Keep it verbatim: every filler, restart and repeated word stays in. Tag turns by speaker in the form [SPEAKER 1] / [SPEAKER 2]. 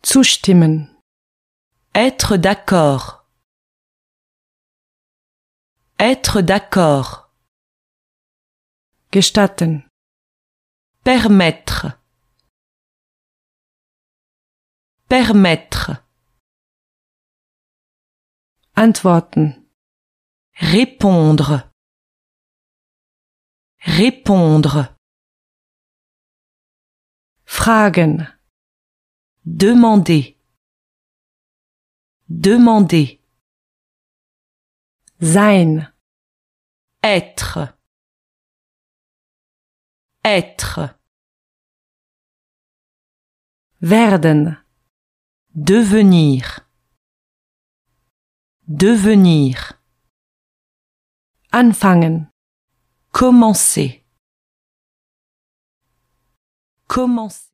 [SPEAKER 1] zustimmen,
[SPEAKER 2] être d'accord, être d'accord,
[SPEAKER 1] gestatten,
[SPEAKER 2] permettre, permettre,
[SPEAKER 1] antworten,
[SPEAKER 2] répondre, répondre,
[SPEAKER 1] fragen,
[SPEAKER 2] demander, demander,
[SPEAKER 1] sein,
[SPEAKER 2] être, être,
[SPEAKER 1] werden,
[SPEAKER 2] devenir, devenir,
[SPEAKER 1] anfangen,
[SPEAKER 2] commencer, commencer.